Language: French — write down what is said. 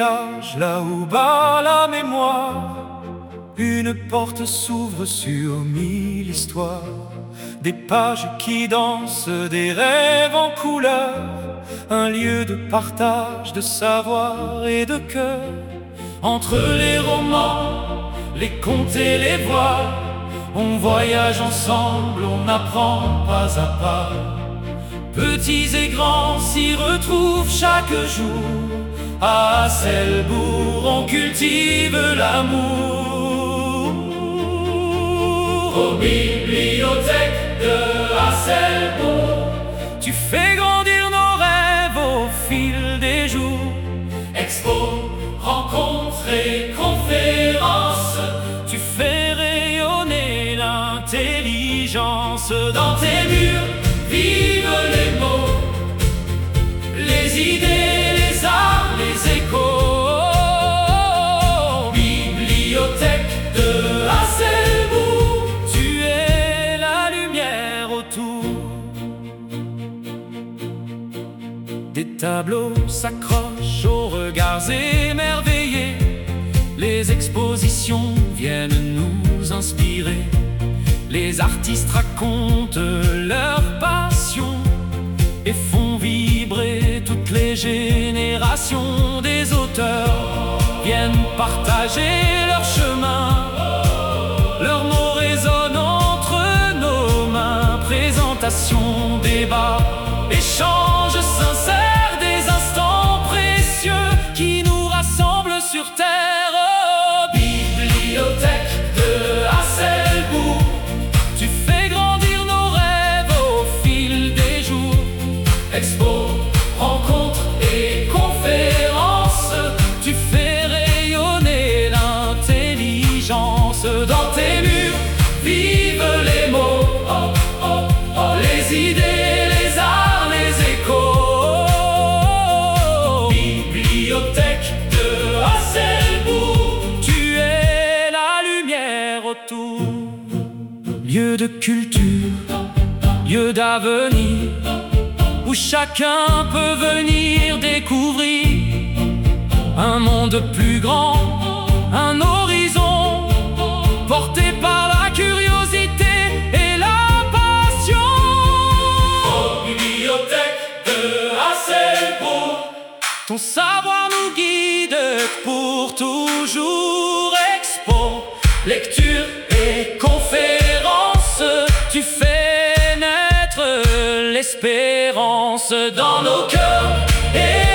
village, là où bat la mémoire, une porte s'ouvre sur 1000 histoires, des pages qui dansent, des rêves en couleur, un lieu de partage, de savoir et de cœur. Entre les romans, les contes et les voix, on voyage ensemble, on apprend pas à pas. Petits et grands s'y retrouvent chaque jour. À Hasselbourg, on cultive l'amour. Aux bibliothèques de Hasselbourg, tu fais grandir nos rêves au fil des jours. Expos, rencontres et conférences, tu fais rayonner l'intelligence. Dans tes murs vivent les mots, les idées, les arts, les échos. Bibliothèque de Hasselbourg, tu es la lumière autour. Des tableaux s'accrochent aux regards émerveillés, les expositions viennent nous inspirer. Les artistes racontent leur passion et font vibrer toutes les générations. Des auteurs viennent partager leur chemin, leurs mots résonnent entre nos mains. Présentation, débat, échange sincère, des instants précieux qui nous rassemblent sur terre. Bibliothèque de Hasselbourg, tu fais grandir nos rêves au fil des jours. Expos, rencontres et conférences, tu fais rayonner l'intelligence. Dans tes murs vivent les mots, oh, oh, oh, les idées, les arts, les échos. Bibliothèque de Hasselbourg, tu es la lumière autour. Lieu de culture, lieu d'avenir, où chacun peut venir découvrir un monde plus grand, un horizon porté par la curiosité et la passion. Bibliothèque de Hasselbourg, ton savoir nous guide pour toujours. Expo, lecture et conférences, tu fais naître l'espérance dans nos cœurs.